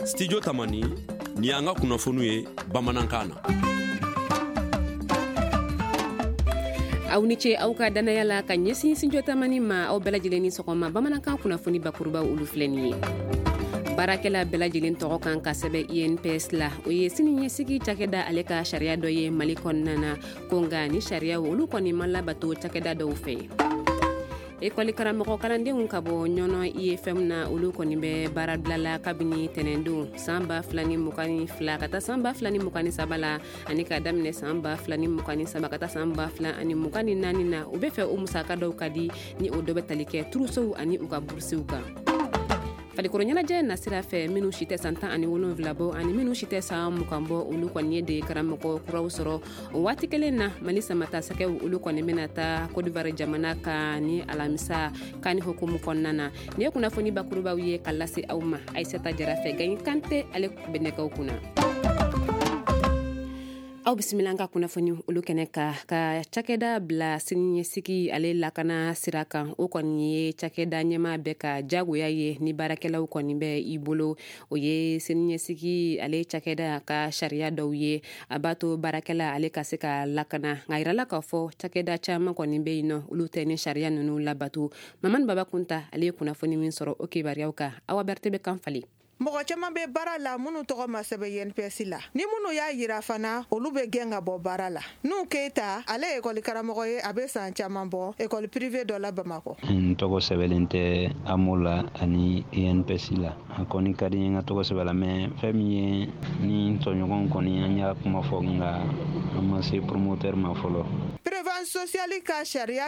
Studio Tamani ni an ka kunnafoni ye bamanankan na. Aw ni ce aw ka danaya la ka ɲɛsin Studio Tamani ma aw bɛɛ lajɛlen ni sɔgɔma bamanankan kunnafoni bakuruba olu filɛ nin ye. Baarakɛla bɛɛ lajɛlen tɔgɔ kan ka sɛbɛn INPS la o ye siniɲɛsigi cakɛda ale ka sariya dɔ ye Mali kɔnɔna na ko nka ni sariyaw olu kɔni ma labato cakɛda dɔw fɛ. Ekɔli karamɔgɔ kalandenw ka bɔ ɲɔnɔ IFM na olu kɔni bɛ baara bila la kabini tɛnɛndon san 2022 ka taa san 2023 la ani ka daminɛ san 2023 ka taa san 2024 na u bɛ fɛ o musaka dɔw ka di ni o dɔ bɛ tali kɛ turusow ani u ka burusiw kan. Falikoro ɲɛnajɛ nasira fɛ minnu si tɛ san 17 bɔ ani minnu si tɛ san 20 bɔ olu kɔni ye de karamɔgɔ kuraw sɔrɔ o waati kelen na Mali samata sɛgɛw olu kɔni bɛna taa Côte d'Ivoire jamana kan ni alamisa kan hukumu kɔnɔna na ni ye kunnafoni bakurubaw ye ka lase aw ma Aïssata Jara fɛ Gaye Kante ale bɛ nɛgɛw kunna. Aw bisimila an ka kunnafoni olu kɛnɛ ka cakɛda bila siniɲɛsigi ale lakana sira kan o kɔni ye cakɛda ɲɛma bɛɛ ka jagoya ye ni baarakɛlaw kɔni bɛ i bolo o ye siniɲɛsigi ale cakɛda ka sariya dɔw ye a b'a to baarakɛla ale ka se ka lakana nka yirala k'a fɔ cakɛda caman kɔni bɛ yen nɔ olu tɛ ni sariya ninnu labato. Mamani Baba Kunta ale ye kunnafoni min sɔrɔ o kibaruyaw kan Awa Berete bɛ kan fali. Mɔgɔ caman bɛ baara la minnu tɔgɔ ma sɛbɛn INPS la ni minnu y'a yira fana olu bɛ gɛn ka bɔ baara la. N'u Keyita ale ye école karamɔgɔ ye a bɛ san caman bɔ école privée dɔ la Bamakɔ. N tɔgɔ sɛbɛnlen tɛ AMO la ani INPS la a kɔni ka di n ye n ka tɔgɔ sɛbɛn la mais fɛn min ye ni tɔɲɔgɔn kɔni an y'a kuma fɔ nka an ma se promoteur ma fɔlɔ. Prévention sociale ka sariya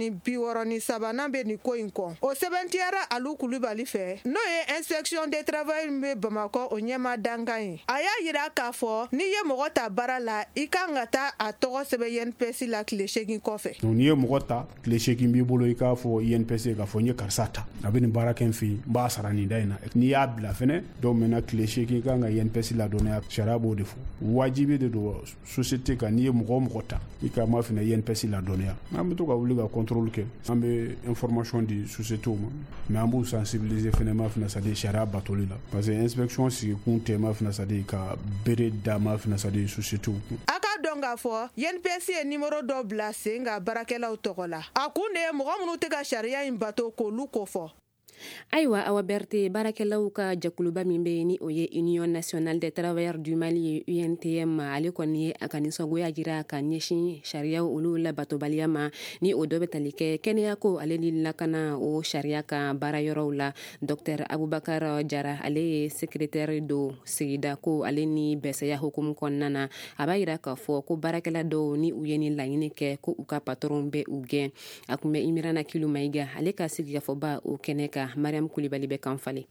163 bɛ nin ko in kɔ o sɛbɛntiyara Alu Kulibali fɛ n'o ye inspection du travail bɛ Bamakɔ o ɲɛma dankan ye a y'a yira k'a fɔ n'i ye mɔgɔ ta baara la i kan ka taa a tɔgɔ sɛbɛn INPS la tile 8 kɔfɛ. N'i ye mɔgɔ ta tile 8 b'i bolo i k'a fɔ INPS k'a fɔ n ye karisa ta a bɛ nin baara kɛ n fɛ yen n b'a sara nin da in na n'i y'a bila fɛnɛ dɔw mɛna tile 8 kan ka INPS ladɔnniya sariya b'o de fɔ wajibi de don société kan n'i ye mɔgɔ ta i ka ma fɛnɛ INPS ladɔnniya an bɛ to ka wuli ka contrôle kɛ an bɛ information di société ma mais an b'u sensibiliser fɛnɛ ma fɛnɛ c'est-à-dire sariya batoli la parce que inspection sigi kun tɛ ma fɛnɛ c'est-à-dire ka bere da ma fɛnɛ c'est-à-dire société kun. A ka dɔn k'a fɔ INPS ye numéro dɔ bila sen ka baarakɛlaw tɔgɔ la a kun de ye mɔgɔ minnu tɛ ka sariya in bato k'olu kofɔ. Ayiwa Awa Berete baarakɛlaw ka jakuluba min bɛ yen ni o ye Union nationale des travailleurs du Mali ye UNTM ale kɔni ye a ka nisɔngoya jira ka ɲɛsin sariyaw olu labatobaliya ma ni o dɔ bɛ tali kɛ kɛnɛya ko ale ni lakana o sariya kan baarayɔrɔw la Dr Abubakar Jara ale ye secrétaire do sigida ko ale ni bɛsɛya hukumu kɔnɔna na a b'a yira k'a fɔ ko baarakɛla dɔw ni u ye ni laɲini kɛ ko u ka patron bɛ u gɛn a kun bɛ Imirana Kilu Mayiga ale ka sigikafɔba o kɛnɛ kan Mariam Kulibali bɛ kan falen.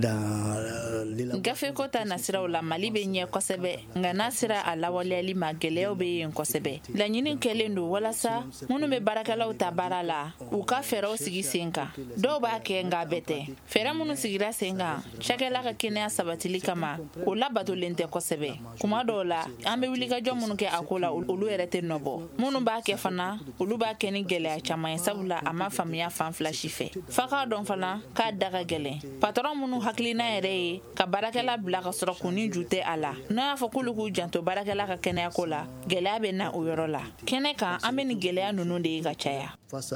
Gafe ko ta nasiraw la Mali bɛ ɲɛ kosɛbɛ nka n'a sera a lawaleyali ma gɛlɛyaw bɛ yen kosɛbɛ laɲini kɛlen don walasa minnu bɛ baarakɛlaw ta baara la u ka fɛɛrɛw sigi sen kan dɔw b'a kɛ nka bɛɛ tɛ fɛɛrɛ minnu sigira sen kan cakɛla ka kɛnɛya sabatili kama o labatolen tɛ kosɛbɛ kuma dɔw la an bɛ wulikajɔ minnu kɛ a ko la olu yɛrɛ tɛ nɔbɔ minnu b'a kɛ fana olu b'a kɛ ni gɛlɛya caman ye sabula a ma faamuya fan fila si fɛ fa k'a dɔn fana k'a da ka gɛlɛn patron minnu hakilina yɛrɛ ye ka baarakɛla bila ka sɔrɔ kun ni ju tɛ a la n'a y'a fɔ k'olu k'u janto baarakɛla ka kɛnɛyako la gɛlɛya bɛ na o yɔrɔ la kɛnɛ kan an bɛ ni gɛlɛya ninnu de ye ka caya.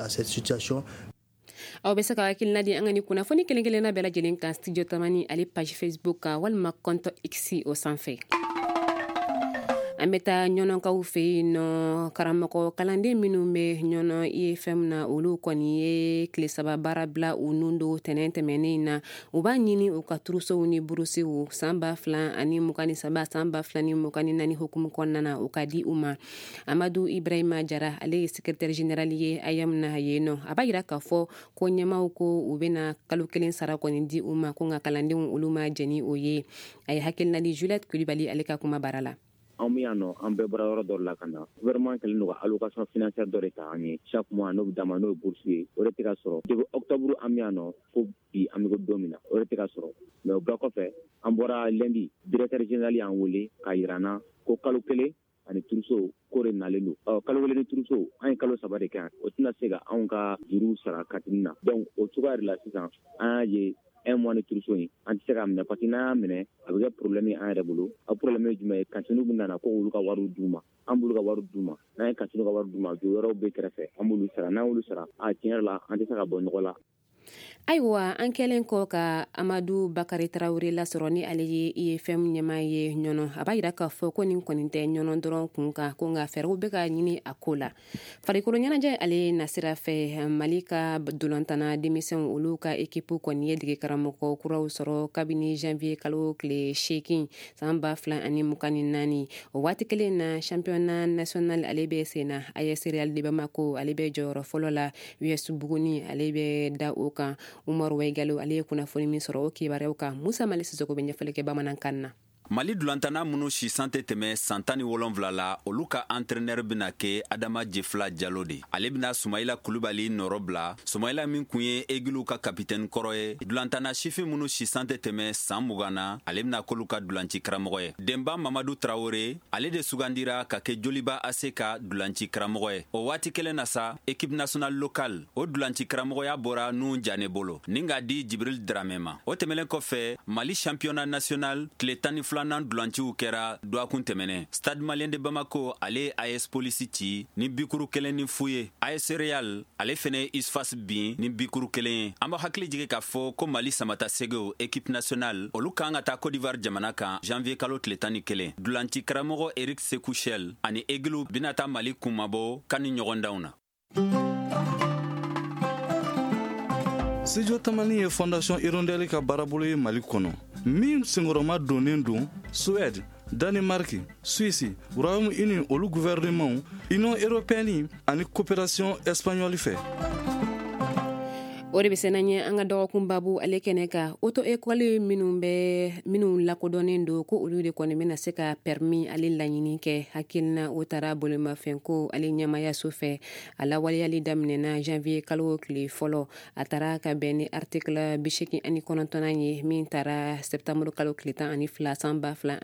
Aw bɛ se ka hakilina di an ka ni kunnafoni kelen-kelenna bɛɛ lajɛlen kan Studio Tamani ale page Facebook kan walima compte X o sanfɛ. An bɛ taa ɲɔnɔnkaw fɛ yen nɔ karamɔgɔ kalanden minnu bɛ ɲɔnɔ IFM na olu kɔni ye tile 3 baara bila u nun don tɛnɛn tɛmɛnen na u b'a ɲini u ka turusow ni burusiw san 2023 san 2024 hukumu kɔnɔna na u ka di u ma. Amadu Ibrahima Jara ale ye secrétaire général ye ayam na yen nɔ a b'a yira k'a fɔ ko ɲɛmaw ko u bɛna kalo 1 sara kɔni di u ma ko nka kalandenw olu ma jɛni o ye a ye hakilina di Juliette Kulibali ale ka kuma bara la. An bɛ yan nɔ an bɛɛ bɔra yɔrɔ dɔ la ka na gouvernement kɛlen don ka allocation financière dɔ de ta an ye chaque mois n'o bɛ d'a ma n'o ye bourse ye o de tɛ ka sɔrɔ depuis octobre an bɛ yan nɔ fo bi an bɛ ko don min na o de tɛ ka sɔrɔ mais o bɛɛ kɔfɛ an bɔra lundi directeur général y'an wele k'a yira an na ko kalo 1 ani turuso ko de nalen don kalo 1 ni turuso an ye kalo 3 de kɛ o tɛna se ka anw ka juru sara katini na donc o cogoya de la sisan an y'a ye un mois ni turuso in an tɛ se k'a minɛ parce que n'a y'a minɛ a bɛ kɛ problème ye an yɛrɛ bolo a problème ye jumɛn ye kantiniw bɛ nana ko olu ka wariw d'u ma an b'olu ka wariw d'u ma n'an ye kantiniw ka wari d'u ma jɔ yɔrɔw bɛ kɛrɛfɛ an b'olu sara n'an y'olu sara tiɲɛ yɛrɛ la an tɛ se ka bɔ nɔgɔ la. Ayiwa an kɛlen kɔ ka Amadu Bakari Tarawele lasɔrɔ ni ale ye IFM ɲɛmaa ye ɲɔnɔ a b'a yira k'a fɔ ko nin kɔni tɛ ɲɔnɔ dɔrɔn kun kan ko nka fɛɛrɛw bɛ ka ɲini a ko la. Farikolo ɲɛnajɛ ale nasira fɛ Mali ka dolantana denmisɛnw olu ka ekipu kɔni ye dege karamɔgɔ kuraw sɔrɔ kabini janvier kalo tile 8 san 2024 o waati kelen na championnat national ale bɛ sen na AS Real de Bamako ale bɛ jɔyɔrɔ fɔlɔ la US Buguni ale bɛ da o kan Umaru Waigalo ale ye kunnafoni min sɔrɔ o kibaruyaw kan Musa Mali Sisoko bɛ ɲɛfɔli kɛ bamanankan na. Mali dulantana minnu si san tɛ tɛmɛ san 17 la olu ka entraîneur bena kɛ Adama Jefla Jalo de. Ale bena Sumaila Kulubali nɔrɔ bila. Sumaila min kun ye Egilu ka kapitɛni kɔrɔ ye. Dulantana sifin minnu si san tɛ tɛmɛ san 20 na ale bena k'olu ka dulanci karamɔgɔ ye. Denba Mamadu Traoré ale de sugandira ka kɛ Joliba AC ka dulanci karamɔgɔ ye. O waati kelen na sa équipe nationale locale o dulanci karamɔgɔya bɔra Nun Jane bolo ni k'a di Jibril Dramé ma. O tɛmɛlen kɔfɛ Mali championnat national tile 12 nan dulanciw kɛra duakun tɛmɛnɛ. Stade Malien de Bamako ale AS Police ci ni bikuru kelen ni fu ye. AS Real ale fɛnɛ Isfas bin ni bikuru kelen ye. An b'a hakili jigin k'a fɔ ko Mali samata segew équipe nationale olu kan ka taa Côte d'Ivoire jamana kan janvier kalo tile 11. Dulanci karamɔgɔ Eric Sekouchel ani Egilu bina taa Mali kumabɔ kan ni ɲɔgɔndanw na. Studio Tamani ye Fondation Hirondelle ka baarabolo ye Mali kɔnɔ min senkɔrɔma donnen don Suède, Danemark, Suisse, Royaume-Uni olu gouvernement, Union européenne ani coopération espagnole fɛ. O de bɛ sɛnɛ ɲɛ an ka dɔgɔkun babu ale kɛnɛ ka auto école minnu lakodɔnnen don ko olu de kɔni bɛna se ka permis ale laɲini kɛ hakilina o taara bolimafɛn ko ale ɲɛmayaso fɛ a lawaleyali daminɛna janvier kalo tile fɔlɔ a taara ka bɛn ni article 89 ye min taara septembre kalo tile 12 san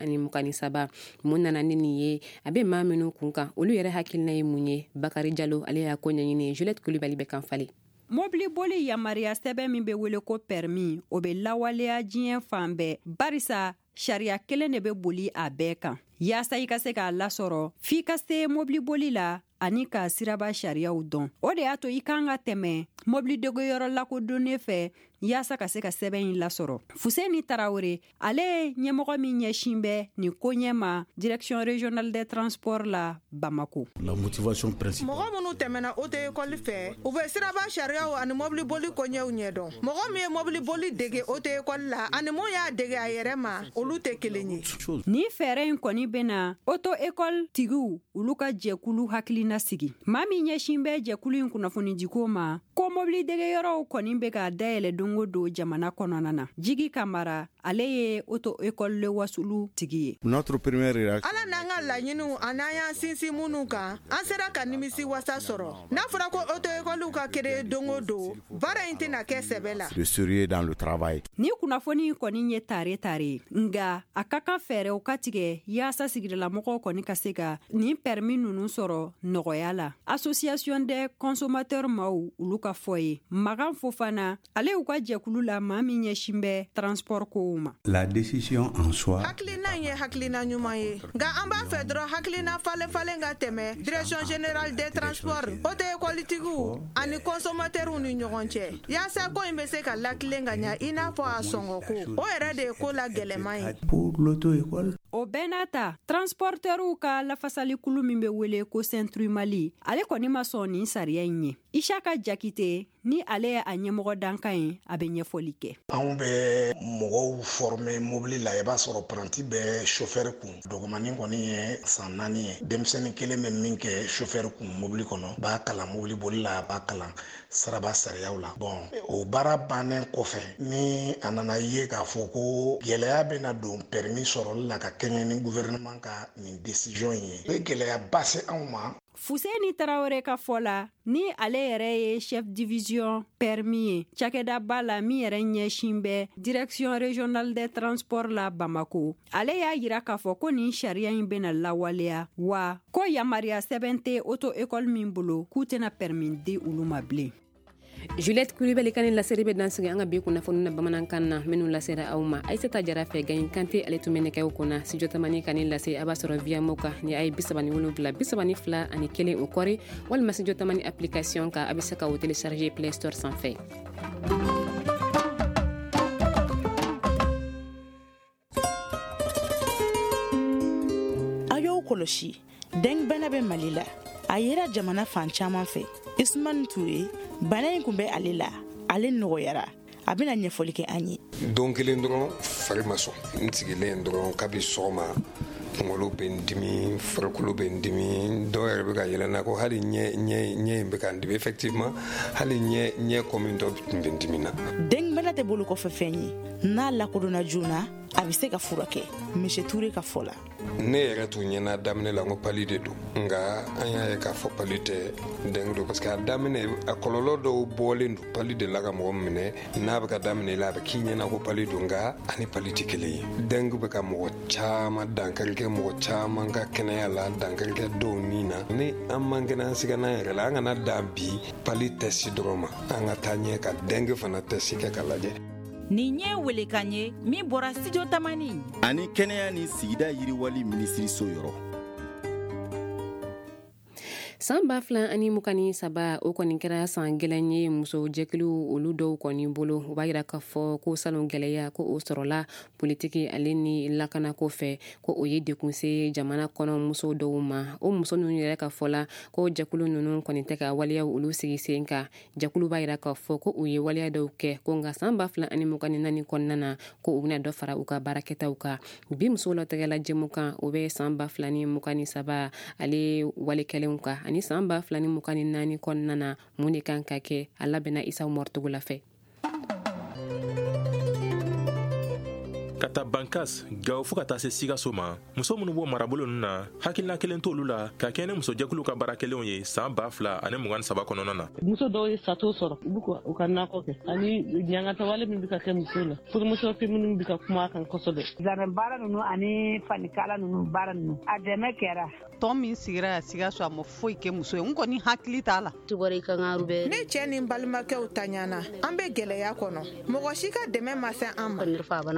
2023 mun nana ni nin ye a bɛ maa minnu kun kan olu yɛrɛ hakilina ye mun ye Bakari Jalo ale y'a ko ɲɛɲini Juliette Kulibali bɛ kan fali. Mobili boli yamariya sɛbɛn min bɛ wele ko permis o bɛ lawaleya diɲɛ fan bɛɛ barisa sariya kelen de bɛ boli a bɛɛ kan yaasa i ka se k'a lasɔrɔ f'i ka se mobili boli la ani ka siraba sariyaw dɔn o de y'a to i kan ka tɛmɛ mobili degeyɔrɔ lakodonne fɛ yaasa ka se ka sɛbɛn in lasɔrɔ. Fuseni Tarawele ale ye ɲɛmɔgɔ min ɲɛsin bɛ nin ko ɲɛma direction régionale des transports la Bamako. La motivation principale. Mɔgɔ minnu tɛmɛna auto école fɛ u bɛ siraba sariyaw ani mobili boli koɲɛw ɲɛdɔn. Mɔgɔ min ye mobili boli dege auto école la ani mun y'a dege a yɛrɛ ma olu tɛ kelen ye. Ni fɛɛrɛ in kɔni bɛna auto école tigiw olu ka jɛkulu hakilina sigi. Maa min ɲɛsin bɛ jɛkulu in kunnafonidiko ma ko mobili degeyɔrɔw kɔni bɛ ka dayɛlɛ don o don jamana kɔnɔna na. Jigi Kamara ale ye auto école le wasulu tigi ye. Notre première réaction. Ala n'an ka laɲiniw a n'an y'an sinsin minnu kan an sera ka nimisi wasa sɔrɔ. N'a fɔra ko auto école ka créer don o don baara in tɛna kɛ sɛbɛ la. Le sérieux dans le travail. Ni kunnafoni kɔni ye tare nga a ka kan fɛɛrɛw ka tigɛ yaasa sigidalamɔgɔw kɔni ka se ka nin permis ninnu sɔrɔ nɔgɔya la. Association des consommateurs maaw olu ka fɔ ye Magan Fofana ale y'u ka jɛkulu la maa min ɲɛsin bɛ transport kow ma. La décision en soi. Hakilina ye hakilina ɲuman ye nka an b'a fɛ dɔrɔn hakilina falen ka tɛmɛ direction générale des transports auto école tigiw ani consommateurs ni ɲɔgɔn cɛ yaasa ko in bɛ se ka lakilen ka ɲa i n'a fɔ a sɔngɔ ko o yɛrɛ de ye ko la gɛlɛman ye. Pour l'auto école. O bɛɛ n'a ta transporteurs ka lafasalikulu min bɛ wele ko Centre Mali ale kɔni ma sɔn nin sariya in ye. Isaka Jakite ni ale ye a ɲɛmɔgɔ dankan ye a bɛ ɲɛfɔli kɛ. Anw bɛ mɔgɔw former mobili la i b'a sɔrɔ pranti bɛ chauffeur kun dɔgɔmanin kɔni ye san 4 ye denmisɛnnin kelen bɛ min kɛ chauffeur kun mobili kɔnɔ b'a kalan mobili boli la a b'a kalan saraba sariyaw la. Bon o baara bannen kɔfɛ ni a nana ye k'a fɔ ko gɛlɛya bɛna don permis sɔrɔli la ka kɛɲɛ ni gouvernement ka nin décision ye o ye gɛlɛyaba se anw ma. Fuseni Tarawele ka fɔ la ni ale yɛrɛ ye chef division permis ye cakɛda ba la min yɛrɛ ɲɛsin bɛ direction régionale des transports la Bamako ale y'a yira k'a fɔ ko nin sariya in bɛna lawaleya wa ko yamariya sɛbɛn tɛ auto école min bolo k'u tɛna permis di olu ma bilen. Juliette Kulibali kan laseri be dansigi anga bi kuna fonuna bamanankan na menu lasera awma Aisata Jarafe gayin kante ale tumene kay kuna si jotamani kan lase abasoro via moka ni ay bisabani wolubla bisabani fla ani kele o kori wal masi jotamani application ka abisaka o télécharger Play Store sans fait. Ayo koloshi deng bana be malila ayera jamana fan caman fɛ Isman Ture bana in kun bɛ ale la ale nɔgɔyara a bɛna ɲɛfɔli kɛ an ye. Don kelen dɔrɔn fari ma sɔn n sigilen dɔrɔn kabi sɔgɔma kunkolo bɛ n dimi farikolo bɛ n dimi dɔw yɛrɛ bɛ ka yɛlɛnna ko hali ɲɛ in bɛ ka n dimi effectivement hali ɲɛ kɔmi dɔ tun bɛ n dimi na. Den bana tɛ bolo kɔfɛ fɛn ye n'a lakodɔnna joona a bɛ se ka furakɛ Monsieur Ture ka fɔ la. Ne yɛrɛ tun ɲɛna daminɛ la ko pali de don nka an y'a ye k'a fɔ pali tɛ dengue don parce que a daminɛ a kɔlɔlɔ dɔw bɔlen don pali de la ka mɔgɔ minɛ n'a bɛ ka daminɛ la a bɛ k'i ɲɛna ko pali don nka ani pali tɛ kelen ye. Dengue bɛ ka mɔgɔ caman dankari kɛ mɔgɔ caman ka kɛnɛya la dankari kɛ dɔw ni na ni an man kɛnɛ an siga n'an yɛrɛ la an kana dan bi pali tɛsi dɔrɔn ma an ka taa ɲɛ ka dengue fana tɛsi kɛ ka lajɛ. Nin ye welekan ye min bɔra studio tamani ani kɛnɛya ni sigida yiriwali minisiri so yɔrɔ. San ba fila ani mukani saba o kɔni kɛra san gɛlɛn ye muso jɛkulu olu dɔw kɔni bolo o b'a yira k'a fɔ ko salon gɛlɛya ko o sɔrɔla politiki ale ni lakana ko fɛ ko o ye dekun se jamana kɔnɔ muso dɔw ma o muso ninnu yɛrɛ ka fɔ la ko jɛkulu ninnu kɔni tɛ ka waliya olu sigi sen kan jɛkulu b'a yira k'a fɔ ko u ye waliya dɔw kɛ ko nka san ba fila ani mukani naani kɔnɔna na ko u bɛna dɔ fara u ka baarakɛtaw kan bi muso latigɛla jɛmu kan o bɛ san ba fila ni mukani saba ale walikɛlenw kan ani san ba fila ni mukani naani kɔnɔna na mun de kan ka kɛ a labɛnna Isa Umar Tugula fɛ. Ka taa Bankas Gawo fo ka taa se Sikaso ma muso minnu bɔ marabolo ninnu na hakilina kelen t'olu la ka kɛ ni musojɛkulu ka baarakɛlenw ye san 2023 kɔnɔna na. Muso dɔw ye sato sɔrɔ u ka nakɔ kɛ ani ɲangatawale min bɛ ka kɛ muso la furumuso minnu bɛ ka kuma kan kosɛbɛ. Zanen baara ninnu ani fanikala ninnu baara ninnu a dɛmɛ kɛra. Tɔn min sigira Sikaso a ma foyi kɛ muso ye n kɔni hakili t'a la. Ne cɛ ni balimakɛw ta ɲana an bɛ gɛlɛya kɔnɔ mɔgɔ si ka dɛmɛ ma se an ma.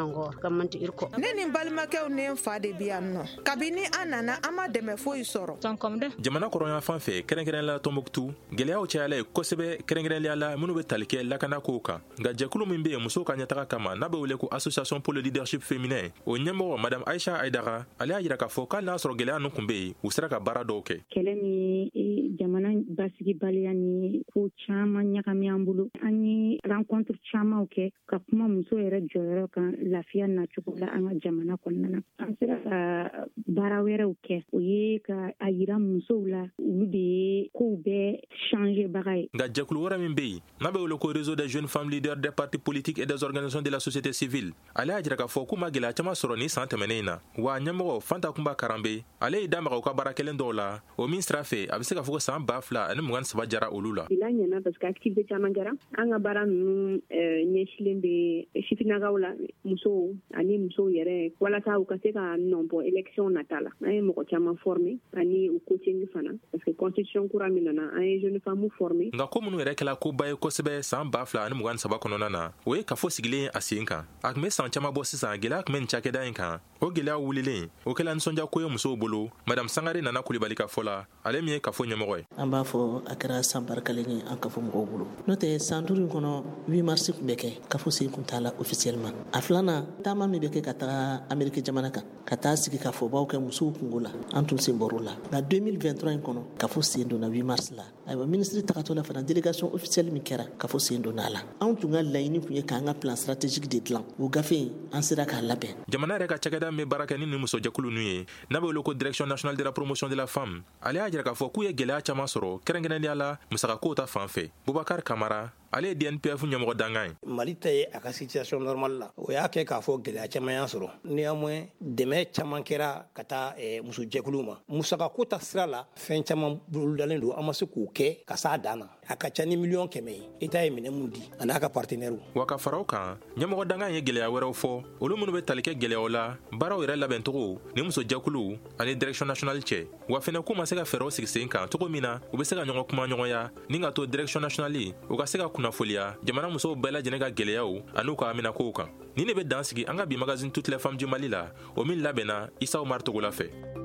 Ne ni balimakɛw ni n fa de bi yan nɔ kabini an nana an ma dɛmɛ foyi sɔrɔ. Jamana kɔrɔyan fan fɛ kɛrɛnkɛrɛnla Tɔnbuktu gɛlɛyaw cayala ye kosɛbɛ kɛrɛnkɛrɛnliya la minnu bɛ tali kɛ lakana kow kan nka jɛkulu min bɛ yen musow ka ɲɛtaga kama n'a bɛ wele ko Association pour le leadership féminin o ɲɛmɔgɔ Madame Aisha Aidara ale y'a yira k'a fɔ k'ali n'a sɔrɔ gɛlɛya ninnu kun bɛ yen u sera ka baara dɔw kɛ. Kɛlɛ ni jamana basigibaliya ni ko caman ɲagami an bolo an ye rencontre camanw kɛ ka kuma muso yɛrɛ jɔyɔrɔ kan lafiya nacogo la an ka jamana kɔnɔna na an sera ka baara wɛrɛw kɛ o ye ka a yira musow la olu de ye kow bɛɛ changer baga ye. Nka jɛkulu wɛrɛ min bɛ yen n'a bɛ wele ko réseau des jeunes femmes leaders des partis politiques et des organisations de la société civile ale y'a jira k'a fɔ k'u ma gɛlɛya caman sɔrɔ ni san tɛmɛnen in na wa ɲɛmɔgɔ Fanta Kunba Karambe ale y'i da maga u ka baara kelen dɔw la o min sira fɛ a bɛ se ka fɔ ko san 2023 jara olu la. Il a ɲɛna parce que activité caman kɛra an ka baara ninnu ɲɛsilen bɛ sifinnakaw la musow ani musow yɛrɛ walasa u ka se ka nɔbɔ élection nata la an ye mɔgɔ caman former ani u coaching fana parce que constitution kura min nana an ye jeune femme former. Nka ko minnu yɛrɛ kɛla koba ye kosɛbɛ san 2023 kɔnɔna na o ye kafo sigilen a sen kan a tun bɛ san caman bɔ sisan gɛlɛya tun bɛ nin cakɛda in kan o gɛlɛya wulilen o kɛla nisɔndiya ko ye musow bolo Madame Sangare Nana Kulibali ka fɔ la ale min ye kafo ɲɛmɔgɔ ye. An b'a fɔ a kɛra san barikalen ye an kafo mɔgɔw bolo n'o tɛ san 5 in kɔnɔ 8 mars tun bɛ kɛ kafo sen kun t'a la officiellement a filanan taama min bɛ kɛ ka taga Ameriki jamana kan ka taa sigi ka fɔbaw kɛ musow kungo la an tun sen bɔr'o la nka 2023 in kɔnɔ kafo sen donna 8 mars la ayiwa ministre tagatɔ la fana délégation officielle min kɛra kafo sen donna a la anw tun ka laɲini kun ye k'an ka plan stratégique de dilan o gafe in an sera k'a labɛn. Jamana yɛrɛ ka cakɛda min bɛ baara kɛ ni nin musojɛkulu ninnu ye n'a bɛ wele ko direction nationale de la promotion de la femme ale y'a jira k'a fɔ k'u ye gɛlɛya caman sɔrɔ kɛrɛnkɛrɛnnenya la musakakow ta fan fɛ Bubakar Kamara ale ye DNPF ɲɛmɔgɔ dangan ye. Mali ta ye a ka situation normale la o y'a kɛ k'a fɔ gɛlɛya caman y'a sɔrɔ néanmoins dɛmɛ caman kɛra ka taa musojɛkuluw ma musakako ta sira la fɛn caman bolodalen don an ma se k'o kɛ ka s'a dan na a ka ca ni miliyɔn 100 ye État ye minɛ mun di a n'a ka partenaires wa ka fara o kan ɲɛmɔgɔ dangan ye gɛlɛya wɛrɛw fɔ olu minnu bɛ tali kɛ gɛlɛyaw la baaraw yɛrɛ labɛncogo ni musojɛkuluw ani direction nationale cɛ wa fɛnɛ k'u ma se ka fɛɛrɛw sigi sen kan cogo min na u bɛ se ka ɲɔgɔn kuma ɲɔgɔnya ni ka to direction nationale u ka se ka kunnafoliya jamana musow bɛɛ lajɛlen ka gwɛlɛyaw an'u ka haminakow kan. Ni ne bɛ dan sigi an ka bi magazine Toutes les femmes du Mali la, o min labɛnna Isa Omar Togola fɛ.